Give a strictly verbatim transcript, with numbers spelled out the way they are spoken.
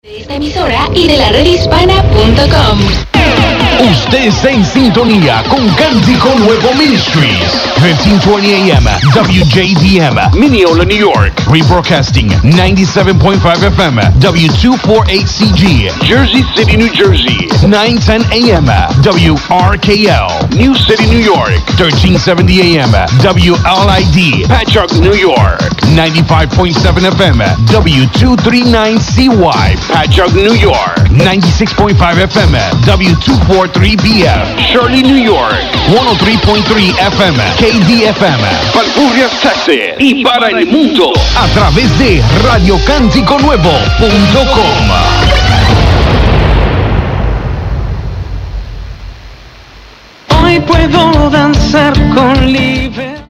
De esta emisora y de la red hispana punto com. Usted está en sintonía con Cántico Nuevo Ministries, fifteen twenty A M, W J D M, Mineola, New York. Rebroadcasting ninety-seven point five F M, W two forty-eight C G, Jersey City, New Jersey. nine ten A M, W R K L, New City, New York. thirteen seventy A M, W L I D, Patchogue, New York. ninety-five point seven F M, W two thirty-nine C Y, Patchogue, New York. ninety-six point five F M, W two forty-three B F, Shirley, New York. one oh three point three F M, K D F M, Falfurrias, Texas. Y para el mundo, a través de radio cántico nuevo punto com. Hoy puedo danzar con libertad.